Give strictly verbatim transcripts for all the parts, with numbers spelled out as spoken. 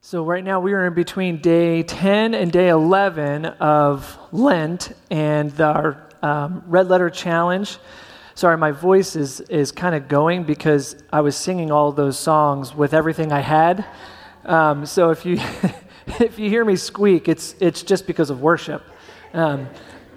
So right now we are in between day ten and day eleven of Lent and our um, Red Letter Challenge. Sorry, my voice is is kind of going because I was singing all those songs with everything I had. Um, so if you if you hear me squeak, it's it's just because of worship. Um,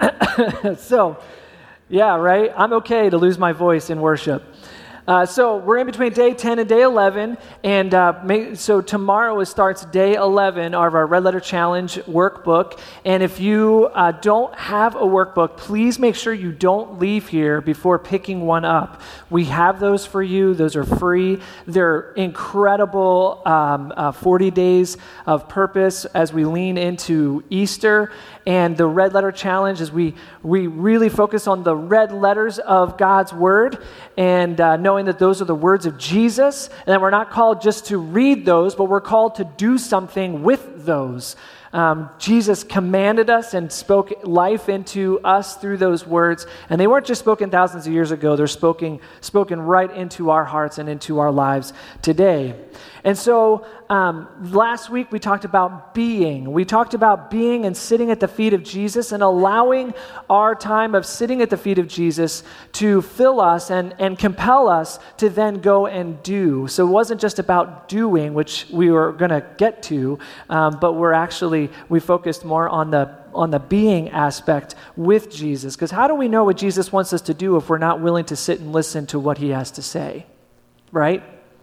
so yeah, right. I'm okay to lose my voice in worship. Uh, so we're in between day ten and day eleven, and uh, may, so tomorrow it starts day eleven of our Red Letter Challenge workbook. And if you uh, don't have a workbook, please make sure you don't leave here before picking one up. We have those for you. Those are free. They're incredible um, uh, forty days of purpose as we lean into Easter. And the Red Letter Challenge is we we really focus on the red letters of God's Word, and uh, knowing that those are the words of Jesus, and that we're not called just to read those, but we're called to do something with those. Um, Jesus commanded us and spoke life into us through those words, and they weren't just spoken thousands of years ago, they're spoken, spoken right into our hearts and into our lives today. And so um, last week we talked about being. We talked about being and sitting at the feet of Jesus and allowing our time of sitting at the feet of Jesus to fill us and, and compel us to then go and do. So it wasn't just about doing, which we were going to get to, um, but we're actually, we focused more on the on the being aspect with Jesus. Because how do we know what Jesus wants us to do if we're not willing to sit and listen to what he has to say, right?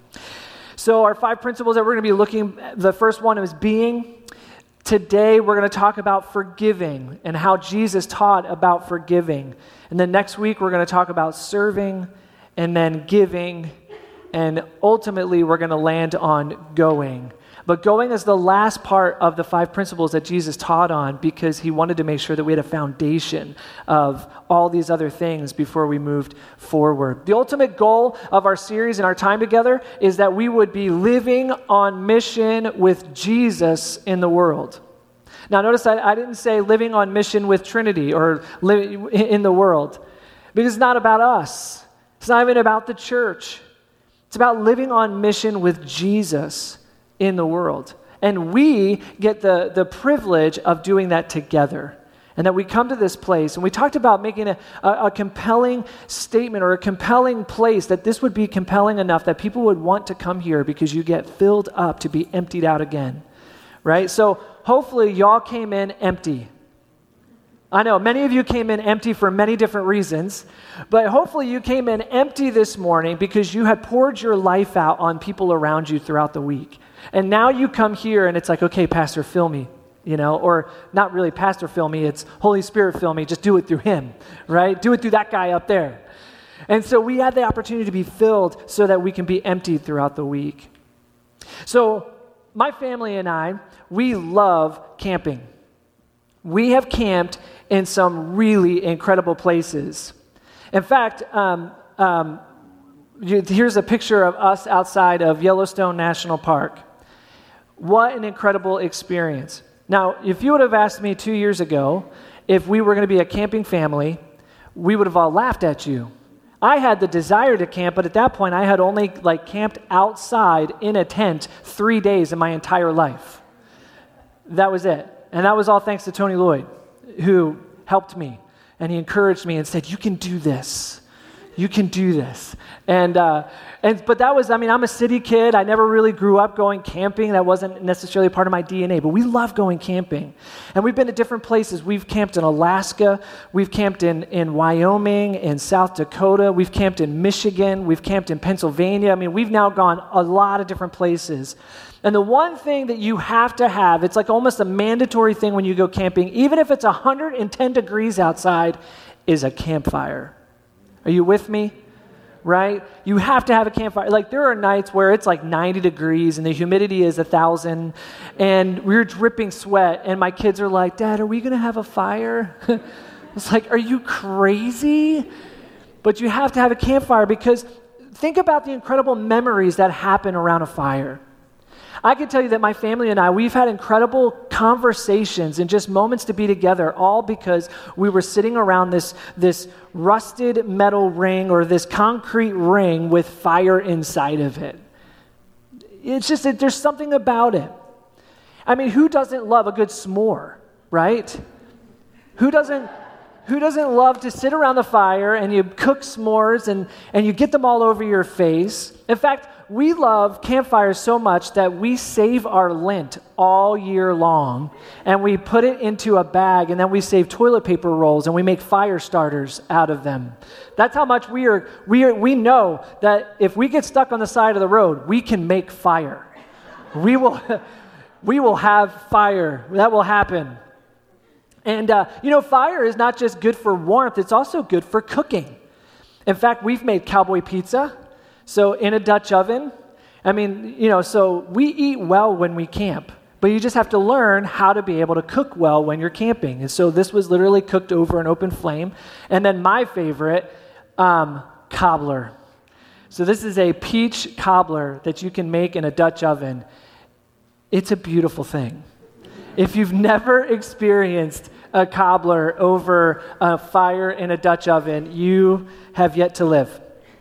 So our five principles that we're going to be looking at, the first one is being. Today we're going to talk about forgiving and how Jesus taught about forgiving. And then next week we're going to talk about serving and then giving. And ultimately we're going to land on going. But going is the last part of the five principles that Jesus taught on because he wanted to make sure that we had a foundation of all these other things before we moved forward. The ultimate goal of our series and our time together is that we would be living on mission with Jesus in the world. Now notice I, I didn't say living on mission with Trinity or living in the world, because it's not about us. It's not even about the church. It's about living on mission with Jesus in the world. And we get the, the privilege of doing that together. And that we come to this place, and we talked about making a, a, a compelling statement or a compelling place, that this would be compelling enough that people would want to come here because you get filled up to be emptied out again, right? So hopefully y'all came in empty. I know many of you came in empty for many different reasons, but hopefully you came in empty this morning because you had poured your life out on people around you throughout the week. And now you come here and it's like, okay, Pastor, fill me, you know, or not really Pastor, fill me, it's Holy Spirit, fill me, just do it through him, right? Do it through that guy up there. And so we had the opportunity to be filled so that we can be emptied throughout the week. So my family and I, we love camping. We have camped in some really incredible places. In fact, um, um, here's a picture of us outside of Yellowstone National Park. What an incredible experience. Now, if you would have asked me two years ago if we were going to be a camping family, we would have all laughed at you. I had the desire to camp, but at that point I had only like camped outside in a tent three days in my entire life. That was it. And that was all thanks to Tony Lloyd, who helped me. And he encouraged me and said, you can do this. You can do this. And, uh, and but that was, I mean, I'm a city kid. I never really grew up going camping. That wasn't necessarily part of my D N A, but we love going camping. And we've been to different places. We've camped in Alaska. We've camped in, in Wyoming, in South Dakota. We've camped in Michigan. We've camped in Pennsylvania. I mean, we've now gone a lot of different places. And the one thing that you have to have, it's like almost a mandatory thing when you go camping, even if it's one hundred ten degrees outside, is a campfire. Are you with me? Right? You have to have a campfire. Like there are nights where it's like ninety degrees and the humidity is a thousand and we're dripping sweat and my kids are like, Dad, are we going to have a fire? It's like, are you crazy? But you have to have a campfire because think about the incredible memories that happen around a fire. I can tell you that my family and I, we've had incredible conversations and just moments to be together, all because we were sitting around this, this rusted metal ring or this concrete ring with fire inside of it. It's just that there's something about it. I mean, who doesn't love a good s'more, right? Who doesn't who doesn't love to sit around the fire and you cook s'mores and, and you get them all over your face? In fact, we love campfires so much that we save our lint all year long and we put it into a bag and then we save toilet paper rolls and we make fire starters out of them. That's how much we are, we are, we know that if we get stuck on the side of the road, we can make fire. We will, we will have fire. That will happen. And, uh, you know, fire is not just good for warmth, it's also good for cooking. In fact, we've made cowboy pizza. So in a Dutch oven, I mean, you know, so we eat well when we camp, but you just have to learn how to be able to cook well when you're camping. And so this was literally cooked over an open flame. And then my favorite, um, cobbler. So this is a peach cobbler that you can make in a Dutch oven. It's a beautiful thing. If you've never experienced a cobbler over a fire in a Dutch oven, you have yet to live.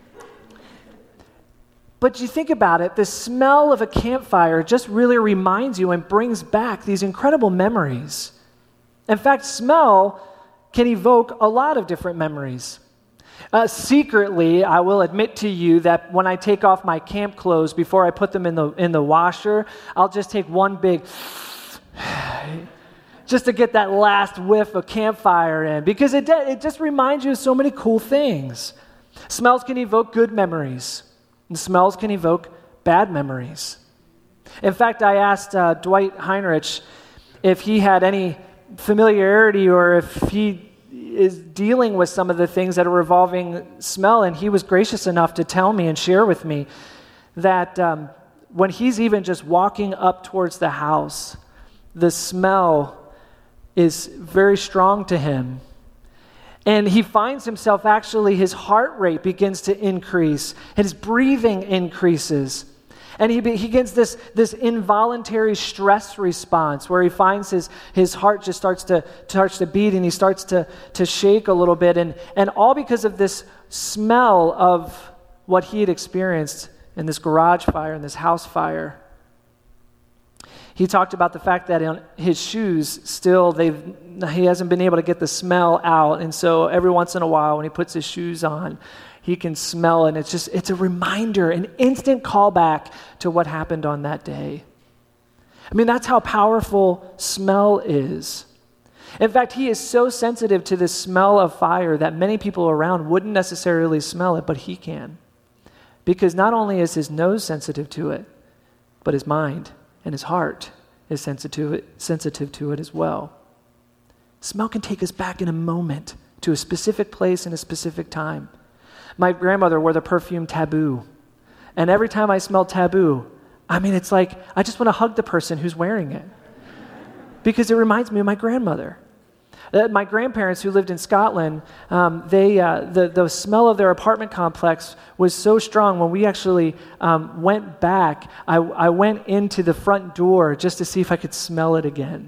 But you think about it, the smell of a campfire just really reminds you and brings back these incredible memories. In fact, smell can evoke a lot of different memories. Uh, secretly, I will admit to you that when I take off my camp clothes before I put them in the in the washer, I'll just take one big just to get that last whiff of campfire in, because it it just reminds you of so many cool things. Smells can evoke good memories, and smells can evoke bad memories. In fact, I asked uh, Dwight Heinrich if he had any familiarity or if he is dealing with some of the things that are revolving smell, and he was gracious enough to tell me and share with me that um, when he's even just walking up towards the house, the smell is very strong to him. And he finds himself actually, his heart rate begins to increase, his breathing increases. And he begins this, this involuntary stress response where he finds his, his heart just starts to, starts to beat and he starts to, to shake a little bit. And, and all because of this smell of what he had experienced in this garage fire, in this house fire. He talked about the fact that in his shoes still, they've he hasn't been able to get the smell out. And so every once in a while when he puts his shoes on, he can smell it. And it's just, it's a reminder, an instant callback to what happened on that day. I mean, that's how powerful smell is. In fact, he is so sensitive to the smell of fire that many people around wouldn't necessarily smell it, but he can. Because not only is his nose sensitive to it, but his mind and his heart is sensitive, sensitive to it as well. Smell can take us back in a moment to a specific place and a specific time. My grandmother wore the perfume Taboo. And every time I smell Taboo, I mean, it's like, I just want to hug the person who's wearing it. Because it reminds me of my grandmother. Uh, my grandparents who lived in Scotland, um, they uh, the, the smell of their apartment complex was so strong when we actually um, went back, I, I went into the front door just to see if I could smell it again.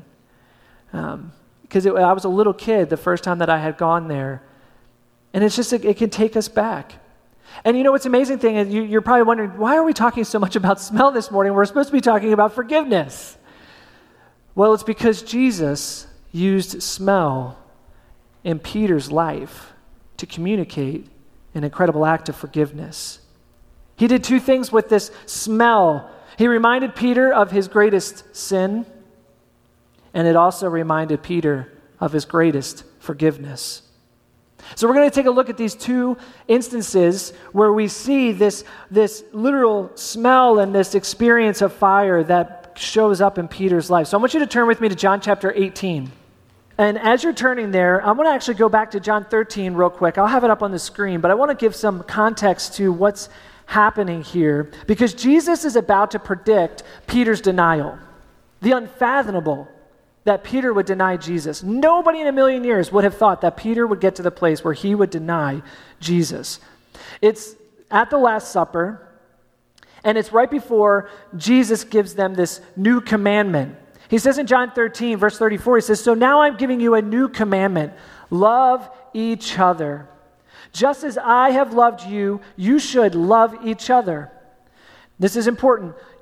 Because um, I was a little kid the first time that I had gone there. And it's just, it, it can take us back. And you know what's amazing thing is you, you're probably wondering, why are we talking so much about smell this morning? We're supposed to be talking about forgiveness. Well, it's because Jesus used smell in Peter's life to communicate an incredible act of forgiveness. He did two things with this smell. He reminded Peter of his greatest sin, and it also reminded Peter of his greatest forgiveness. So we're going to take a look at these two instances where we see this, this literal smell and this experience of fire that shows up in Peter's life. So I want you to turn with me to John chapter eighteen. And as you're turning there, I'm going to actually go back to John thirteen real quick. I'll have it up on the screen, but I want to give some context to what's happening here because Jesus is about to predict Peter's denial, the unfathomable that Peter would deny Jesus. Nobody in a million years would have thought that Peter would get to the place where he would deny Jesus. It's at the Last Supper, and it's right before Jesus gives them this new commandment. He says in John thirteen, verse thirty-four, he says, "So now I'm giving you a new commandment. Love each other. Just as I have loved you, you should love each other." This is important.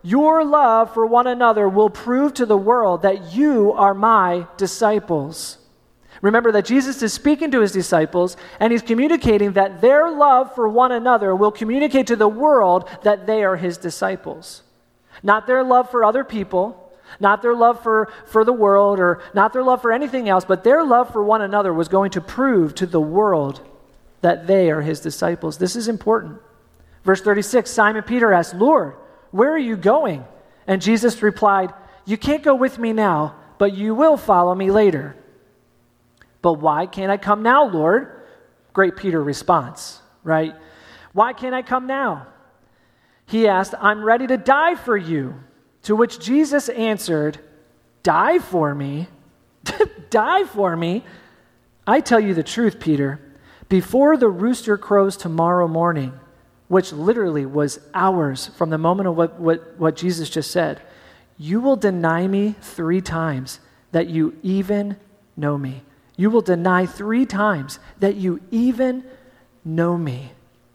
your love for one another will prove to the world that you are my disciples. Remember that Jesus is speaking to his disciples, and he's communicating that their love for one another will communicate to the world that they are his disciples. Not their love for other people, not their love for, for the world, or not their love for anything else, but their love for one another was going to prove to the world that they are his disciples. This is important. Verse thirty-six, Simon Peter asked, Lord, where are you going? And Jesus replied, you can't go with me now, but you will follow me later. But why can't I come now, Lord? Great Peter response, right? Why can't I come now? He asked, I'm ready to die for you. To which Jesus answered, die for me? Die for me? I tell you the truth, Peter. Before the rooster crows tomorrow morning, which literally was hours from the moment of what, what, what Jesus just said, you will deny me three times that you even know me. You will deny three times that you even know me.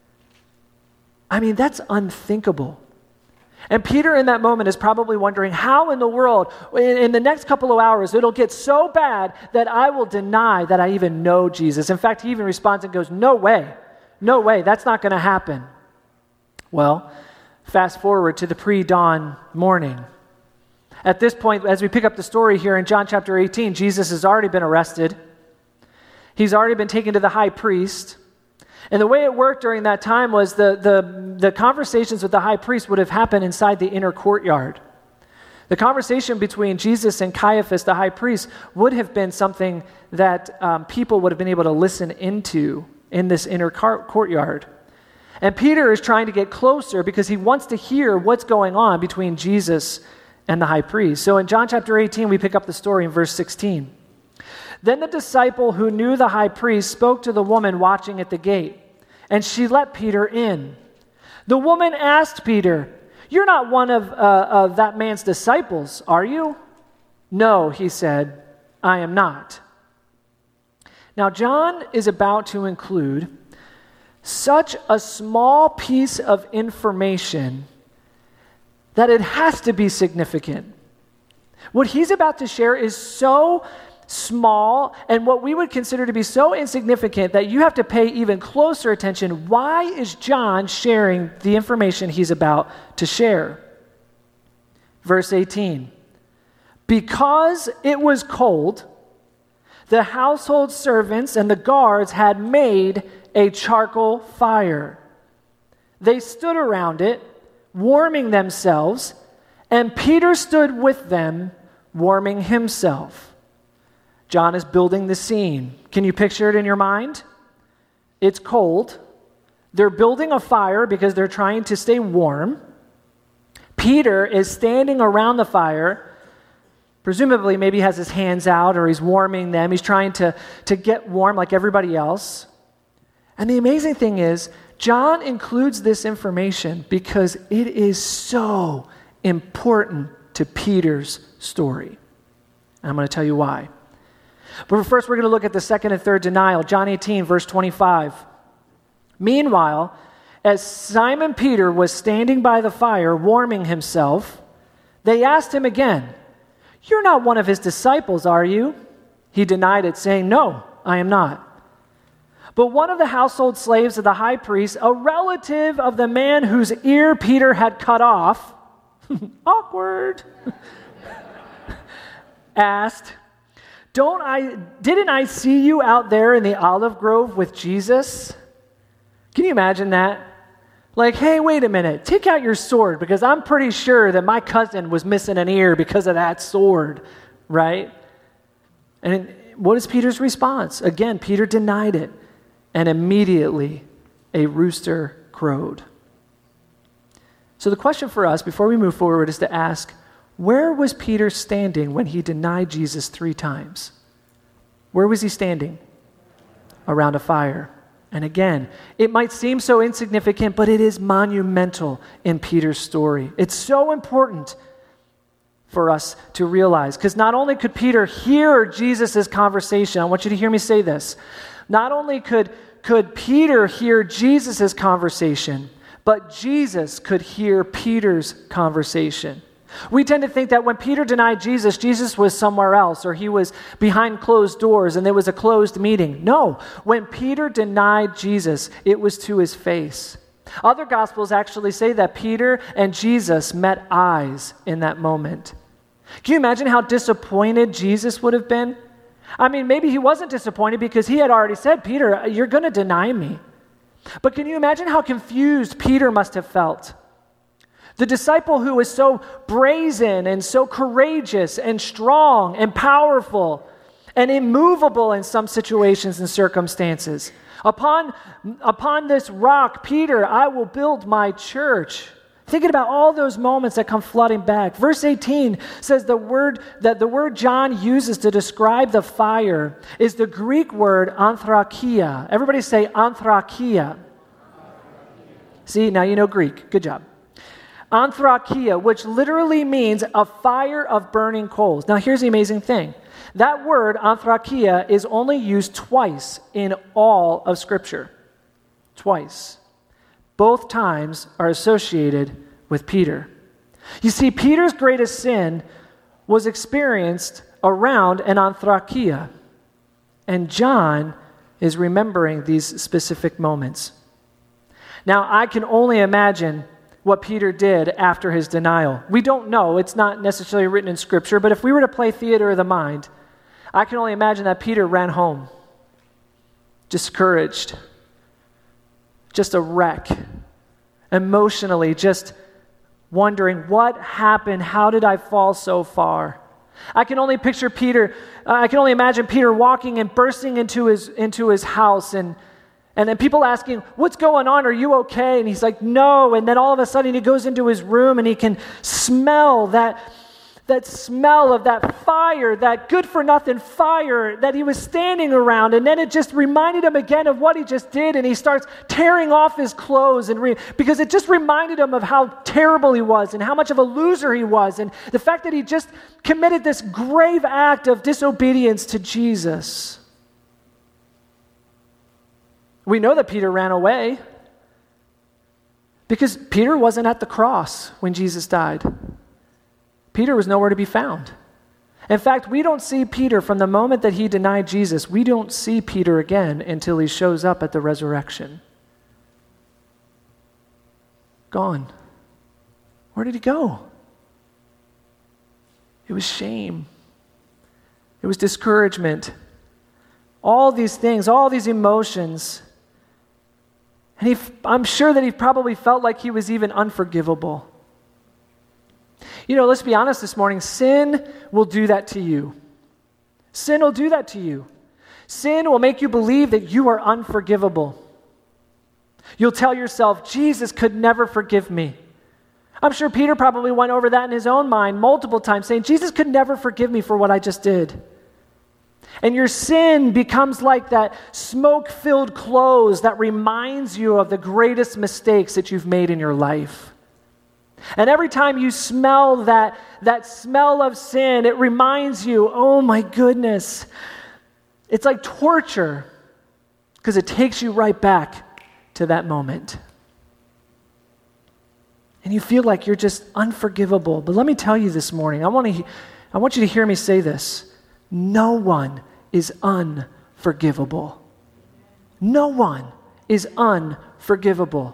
I mean, that's unthinkable. And Peter in that moment is probably wondering, how in the world, in, in the next couple of hours, it'll get so bad that I will deny that I even know Jesus. In fact, he even responds and goes, no way, no way, that's not going to happen. Well, fast forward to the pre-dawn morning. At this point, as we pick up the story here in John chapter eighteen, Jesus has already been arrested. He's already been taken to the high priest. And the way it worked during that time was the, the, the conversations with the high priest would have happened inside the inner courtyard. The conversation between Jesus and Caiaphas, the high priest, would have been something that um, people would have been able to listen into in this inner car- courtyard. And Peter is trying to get closer because he wants to hear what's going on between Jesus and the high priest. So in John chapter eighteen, we pick up the story in verse sixteen. Then the disciple who knew the high priest spoke to the woman watching at the gate, and she let Peter in. The woman asked Peter, you're not one of, uh, of that man's disciples, are you? No, he said, I am not. Now, John is about to include such a small piece of information that it has to be significant. What he's about to share is so small and what we would consider to be so insignificant that you have to pay even closer attention. Why is John sharing the information he's about to share? Verse eighteen. Because it was cold, the household servants and the guards had made a charcoal fire. They stood around it, warming themselves, and Peter stood with them, warming himself. John is building the scene. Can you picture it in your mind? It's cold. They're building a fire because they're trying to stay warm. Peter is standing around the fire, presumably maybe has his hands out or he's warming them. He's trying to, to get warm like everybody else. And the amazing thing is, John includes this information because it is so important to Peter's story. And I'm going to tell you why. But first, we're going to look at the second and third denial. John eighteen, verse twenty-five. Meanwhile, as Simon Peter was standing by the fire warming himself, they asked him again, you're not one of his disciples, are you? He denied it, saying, no, I am not. But one of the household slaves of the high priest, a relative of the man whose ear Peter had cut off, awkward, asked, Don't I, didn't I see you out there in the olive grove with Jesus? Can you imagine that? Like, hey, wait a minute, take out your sword because I'm pretty sure that my cousin was missing an ear because of that sword, right? And what is Peter's response? Again, Peter denied it, and immediately a rooster crowed. So the question for us before we move forward is to ask, where was Peter standing when he denied Jesus three times? Where was he standing? Around a fire. And again, it might seem so insignificant, but it is monumental in Peter's story. It's so important for us to realize, because not only could Peter hear Jesus' conversation, I want you to hear me say this, not only could, could Peter hear Jesus' conversation, but Jesus could hear Peter's conversation. We tend to think that when Peter denied Jesus, Jesus was somewhere else, or he was behind closed doors and there was a closed meeting. No, when Peter denied Jesus, it was to his face. Other Gospels actually say that Peter and Jesus met eyes in that moment. Can you imagine how disappointed Jesus would have been? I mean, maybe he wasn't disappointed because he had already said, Peter, you're going to deny me. But can you imagine how confused Peter must have felt? The disciple who was so brazen and so courageous and strong and powerful and immovable in some situations and circumstances. Upon, upon this rock, Peter, I will build my church. Thinking about all those moments that come flooding back. Verse eighteen says the word that the word John uses to describe the fire is the Greek word anthrakia. Everybody say anthrakia. See, now you know Greek. Good job. Anthrakia, which literally means a fire of burning coals. Now here's the amazing thing. That word, anthrakia, is only used twice in all of Scripture. Twice. Both times are associated with Peter. You see, Peter's greatest sin was experienced around an anthrakia. And John is remembering these specific moments. Now, I can only imagine what Peter did after his denial. We don't know. It's not necessarily written in Scripture, but if we were to play theater of the mind, I can only imagine that Peter ran home, discouraged, just a wreck, emotionally, just wondering, what happened? How did I fall so far? I can only picture Peter, uh, I can only imagine Peter walking and bursting into his, into his house and And then people asking, what's going on? Are you okay? And he's like, no. And then all of a sudden he goes into his room and he can smell that, that smell of that fire, that good-for-nothing fire that he was standing around. And then it just reminded him again of what he just did. And he starts tearing off his clothes and re- because it just reminded him of how terrible he was and how much of a loser he was. And the fact that he just committed this grave act of disobedience to Jesus. We know that Peter ran away because Peter wasn't at the cross when Jesus died. Peter was nowhere to be found. In fact, we don't see Peter from the moment that he denied Jesus. We don't see Peter again until he shows up at the resurrection. Gone. Where did he go? It was shame. It was discouragement. All these things, all these emotions. And he, I'm sure that he probably felt like he was even unforgivable. You know, let's be honest this morning. Sin will do that to you. Sin will do that to you. Sin will make you believe that you are unforgivable. You'll tell yourself, Jesus could never forgive me. I'm sure Peter probably went over that in his own mind multiple times, saying, Jesus could never forgive me for what I just did. And your sin becomes like that smoke-filled clothes that reminds you of the greatest mistakes that you've made in your life. And every time you smell that, that smell of sin, it reminds you, oh my goodness, it's like torture because it takes you right back to that moment. And you feel like you're just unforgivable. But let me tell you this morning, I want to, I want you to hear me say this. No one is unforgivable. No one is unforgivable.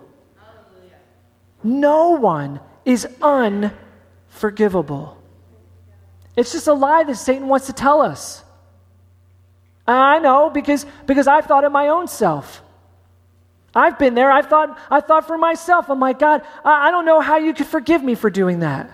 No one is unforgivable. It's just a lie that Satan wants to tell us. I know because, because I've thought of my own self. I've been there. I've thought, I thought for myself, I'm like, God, I, I don't know how you could forgive me for doing that.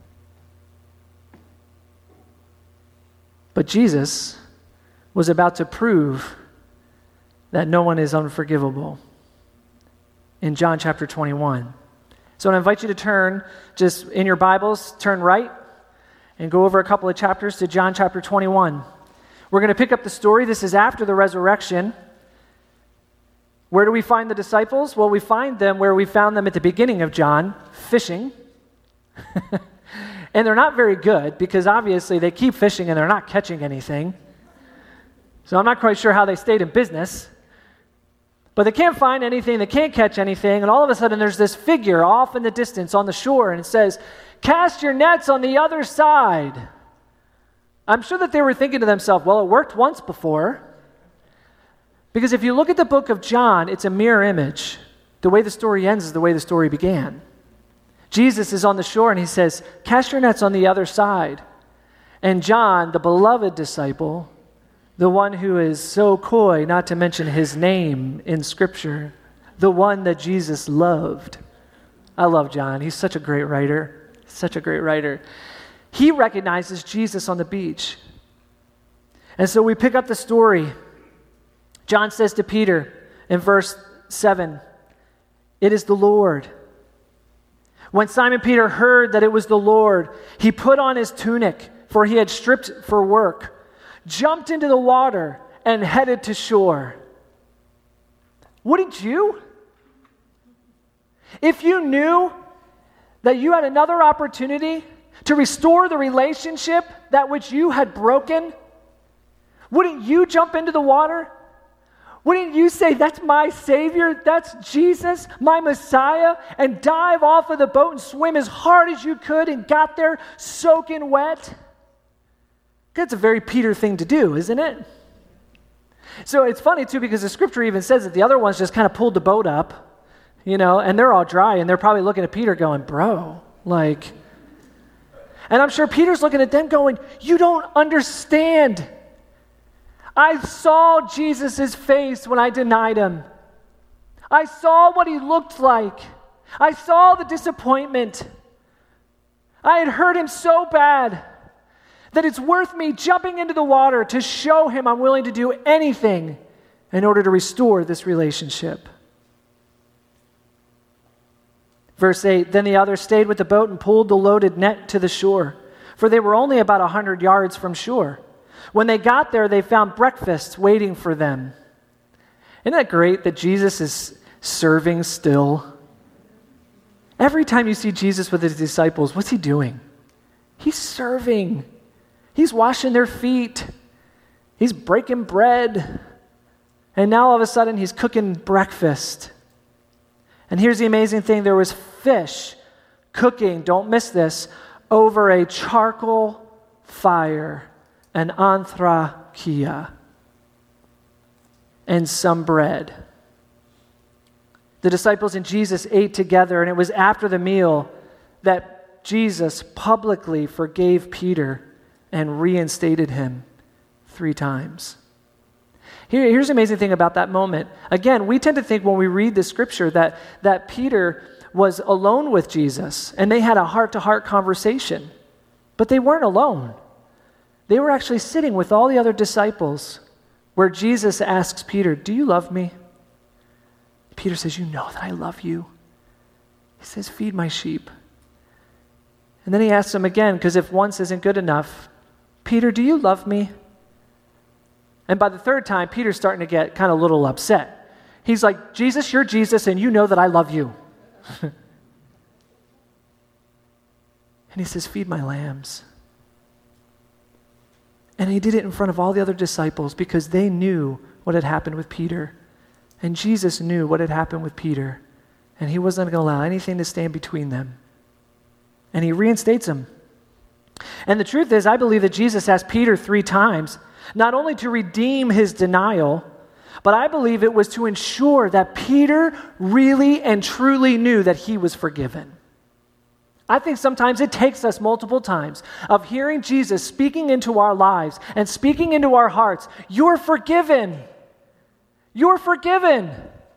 But Jesus was about to prove that no one is unforgivable in John chapter twenty-one. So I invite you to turn, just in your Bibles, turn right and go over a couple of chapters to John chapter twenty-one. We're going to pick up the story. This is after the resurrection. Where do we find the disciples? Well, we find them where we found them at the beginning of John, fishing. And they're not very good because obviously they keep fishing and they're not catching anything. So I'm not quite sure how they stayed in business. But they can't find anything, they can't catch anything, and all of a sudden there's this figure off in the distance on the shore, and it says, "Cast your nets on the other side." I'm sure that they were thinking to themselves, well, it worked once before. Because if you look at the book of John, it's a mirror image. The way the story ends is the way the story began. Jesus is on the shore and he says, "Cast your nets on the other side." And John, the beloved disciple, the one who is so coy not to mention his name in Scripture, the one that Jesus loved. I love John. He's such a great writer. Such a great writer. He recognizes Jesus on the beach. And so we pick up the story. John says to Peter in verse seven, "It is the Lord." When Simon Peter heard that it was the Lord, he put on his tunic, for he had stripped for work, jumped into the water, and headed to shore. Wouldn't you? If you knew that you had another opportunity to restore the relationship that which you had broken, wouldn't you jump into the water? Wouldn't you say, "That's my Savior, that's Jesus, my Messiah," and dive off of the boat and swim as hard as you could and got there soaking wet? That's a very Peter thing to do, isn't it? So it's funny, too, because the Scripture even says that the other ones just kind of pulled the boat up, you know, and they're all dry, and they're probably looking at Peter going, "Bro, like..." And I'm sure Peter's looking at them going, "You don't understand. I saw Jesus' face when I denied him. I saw what he looked like. I saw the disappointment. I had hurt him so bad that it's worth me jumping into the water to show him I'm willing to do anything in order to restore this relationship." Verse eight, "Then the others stayed with the boat and pulled the loaded net to the shore, for they were only about a hundred yards from shore. When they got there, they found breakfast waiting for them." Isn't that great that Jesus is serving still? Every time you see Jesus with his disciples, what's he doing? He's serving. He's washing their feet. He's breaking bread. And now all of a sudden he's cooking breakfast. And here's the amazing thing. There was fish cooking, don't miss this, over a charcoal fire, an anthrakia, and some bread. The disciples and Jesus ate together, and it was after the meal that Jesus publicly forgave Peter and reinstated him three times. Here, here's the amazing thing about that moment. Again, we tend to think when we read the Scripture that, that Peter was alone with Jesus, and they had a heart-to-heart conversation. But they weren't alone. They were actually sitting with all the other disciples where Jesus asks Peter, "Do you love me?" Peter says, "You know that I love you." He says, "Feed my sheep." And then he asks him again, because if once isn't good enough, "Peter, do you love me?" And by the third time, Peter's starting to get kind of a little upset. He's like, "Jesus, you're Jesus, and you know that I love you." And he says, "Feed my lambs." And he did it in front of all the other disciples because they knew what had happened with Peter. And Jesus knew what had happened with Peter. And he wasn't going to allow anything to stand between them. And he reinstates him. And the truth is, I believe that Jesus asked Peter three times, not only to redeem his denial, but I believe it was to ensure that Peter really and truly knew that he was forgiven. I think sometimes it takes us multiple times of hearing Jesus speaking into our lives and speaking into our hearts, "You're forgiven. You're forgiven.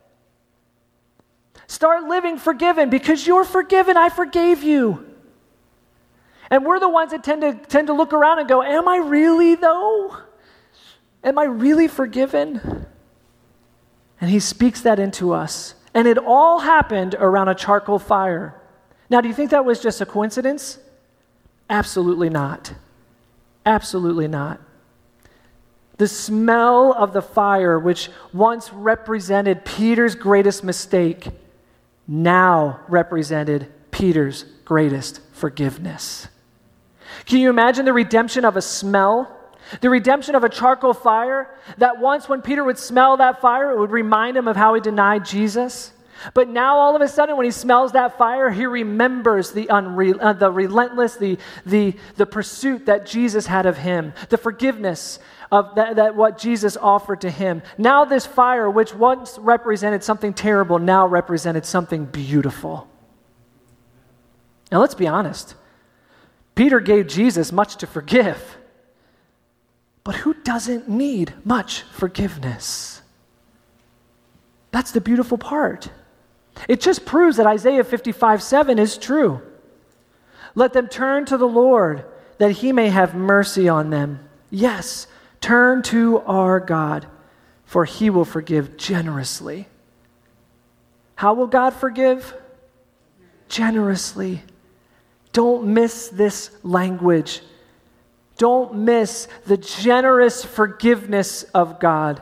Start living forgiven because you're forgiven. I forgave you." And we're the ones that tend to tend to look around and go, "Am I really though? Am I really forgiven?" And he speaks that into us. And it all happened around a charcoal fire. Now, do you think that was just a coincidence? Absolutely not. Absolutely not. The smell of the fire, which once represented Peter's greatest mistake, now represented Peter's greatest forgiveness. Can you imagine the redemption of a smell The redemption of a charcoal fire, that once when Peter would smell that fire, it would remind him of how he denied Jesus. But now all of a sudden when he smells that fire, he remembers the unre- uh, the relentless, the, the, the pursuit that Jesus had of him, the forgiveness of that, that what Jesus offered to him. Now this fire, which once represented something terrible, now represented something beautiful. Now let's be honest. Peter gave Jesus much to forgive. But who doesn't need much forgiveness? That's the beautiful part. It just proves that Isaiah fifty-five seven is true. Let them turn to the Lord, that he may have mercy on them. Yes, turn to our God, for he will forgive generously. How will God forgive? Generously. Don't miss this language. Don't miss the generous forgiveness of God.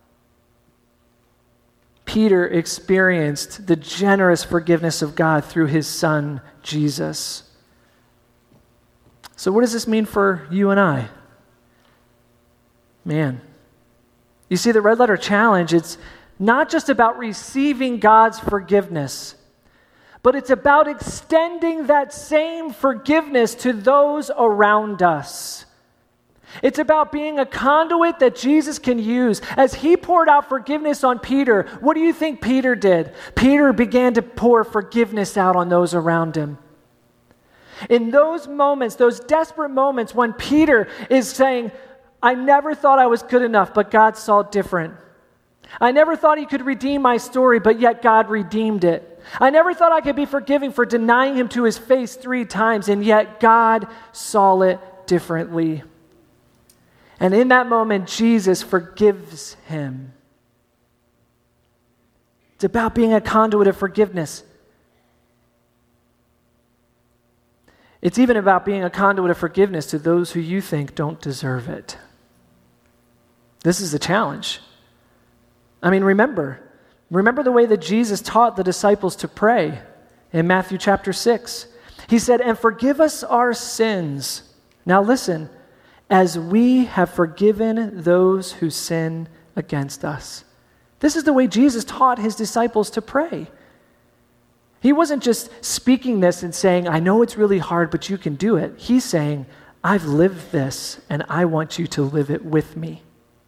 Peter experienced the generous forgiveness of God through his son, Jesus. So what does this mean for you and I? Man, you see, the Red Letter Challenge, it's not just about receiving God's forgiveness, but it's about extending that same forgiveness to those around us. It's about being a conduit that Jesus can use. As he poured out forgiveness on Peter, what do you think Peter did? Peter began to pour forgiveness out on those around him. In those moments, those desperate moments when Peter is saying, I never thought I was good enough, but God saw different. I never thought he could redeem my story, but yet God redeemed it. I never thought I could be forgiving for denying him to his face three times, and yet God saw it differently. And in that moment, Jesus forgives him. It's about being a conduit of forgiveness. It's even about being a conduit of forgiveness to those who you think don't deserve it. This is the challenge. I mean, remember, remember the way that Jesus taught the disciples to pray in Matthew chapter six. He said, and forgive us our sins. Now listen, as we have forgiven those who sin against us. This is the way Jesus taught his disciples to pray. He wasn't just speaking this and saying, I know it's really hard, but you can do it. He's saying, I've lived this, and I want you to live it with me.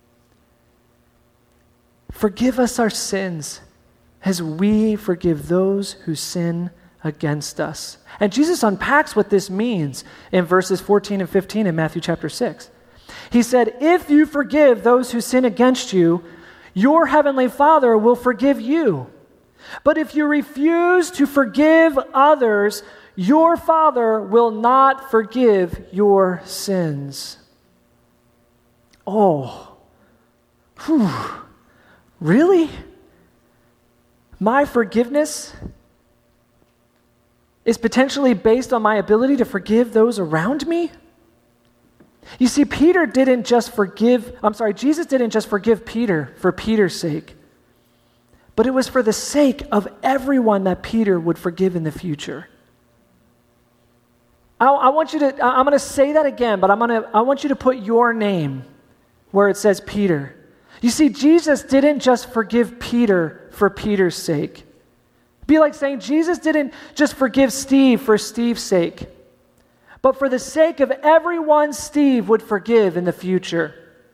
Forgive us our sins as we forgive those who sin against us. And Jesus unpacks what this means in verses fourteen and fifteen in Matthew chapter six. He said, if you forgive those who sin against you, your heavenly Father will forgive you. But if you refuse to forgive others, your Father will not forgive your sins. Oh, whew. Really? My forgiveness is potentially based on my ability to forgive those around me? You see, Peter didn't just forgive, I'm sorry, Jesus didn't just forgive Peter for Peter's sake, but it was for the sake of everyone that Peter would forgive in the future. I, I want you to, I'm going to say that again, but I'm going to, I want you to put your name where it says Peter. You see, Jesus didn't just forgive Peter for Peter's sake. It'd be like saying Jesus didn't just forgive Steve for Steve's sake, but for the sake of everyone Steve would forgive in the future.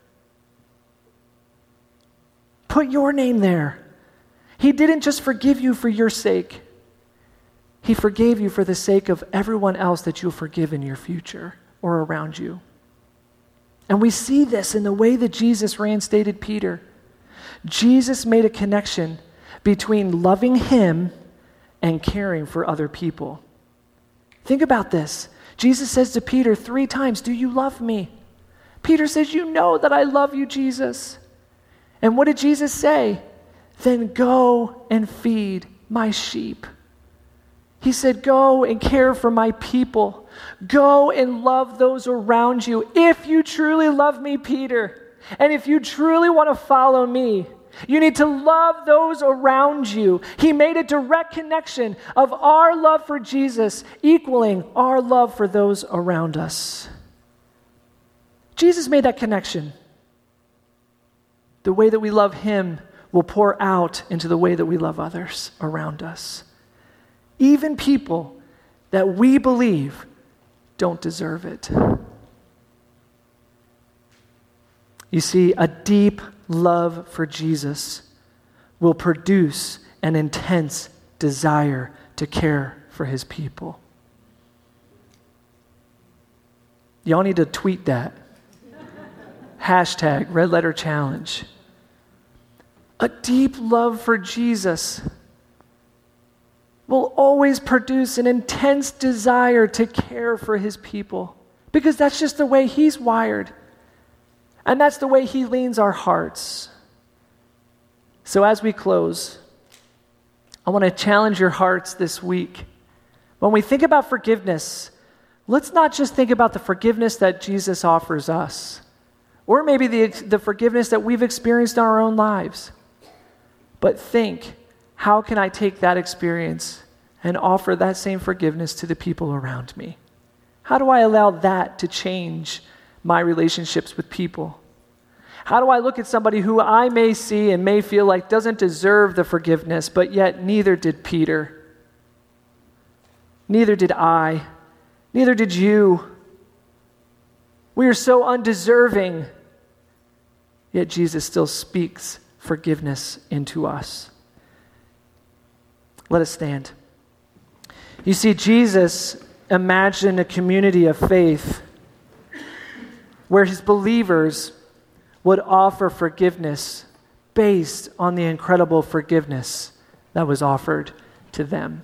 Put your name there. He didn't just forgive you for your sake. He forgave you for the sake of everyone else that you'll forgive in your future or around you. And we see this in the way that Jesus reinstated Peter. Jesus made a connection between loving him and caring for other people. Think about this. Jesus says to Peter three times, do you love me? Peter says, you know that I love you, Jesus. And what did Jesus say? Then go and feed my sheep. He said, go and care for my people. Go and love those around you. If you truly love me, Peter, and if you truly want to follow me, you need to love those around you. He made a direct connection of our love for Jesus equaling our love for those around us. Jesus made that connection. The way that we love him will pour out into the way that we love others around us. Even people that we believe don't deserve it. You see, a deep love for Jesus will produce an intense desire to care for his people. Y'all need to tweet that. Hashtag Red Letter Challenge. A deep love for Jesus will always produce an intense desire to care for his people, because that's just the way he's wired. And that's the way he leans our hearts. So as we close, I want to challenge your hearts this week. When we think about forgiveness, let's not just think about the forgiveness that Jesus offers us, or maybe the, the forgiveness that we've experienced in our own lives. But think, how can I take that experience and offer that same forgiveness to the people around me? How do I allow that to change my relationships with people? How do I look at somebody who I may see and may feel like doesn't deserve the forgiveness, but yet neither did Peter, neither did I, neither did you. We are so undeserving, yet Jesus still speaks forgiveness into us. Let us stand. You see, Jesus imagined a community of faith where his believers would offer forgiveness based on the incredible forgiveness that was offered to them.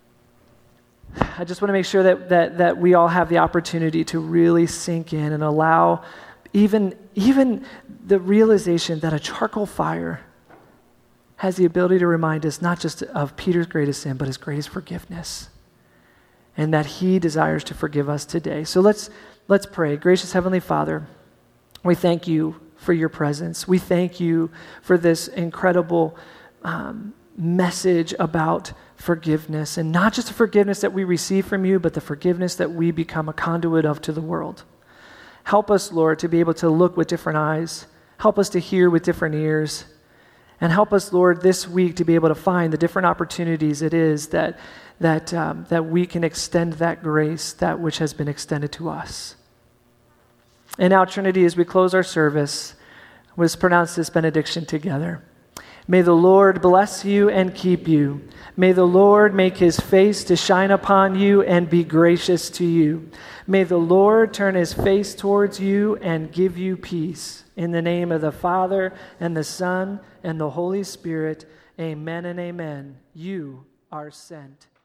I just want to make sure that that that we all have the opportunity to really sink in and allow even, even the realization that a charcoal fire has the ability to remind us not just of Peter's greatest sin, but his greatest forgiveness. And that he desires to forgive us today. So let's let's pray. Gracious Heavenly Father, we thank you for your presence. We thank you for this incredible um, message about forgiveness, and not just the forgiveness that we receive from you, but the forgiveness that we become a conduit of to the world. Help us, Lord, to be able to look with different eyes. Help us to hear with different ears. And help us, Lord, this week to be able to find the different opportunities it is that that um, that we can extend that grace, that which has been extended to us. And now, Trinity, as we close our service, let's pronounce this benediction together. May the Lord bless you and keep you. May the Lord make his face to shine upon you and be gracious to you. May the Lord turn his face towards you and give you peace. In the name of the Father, and the Son, and the Holy Spirit, amen and amen. You are sent.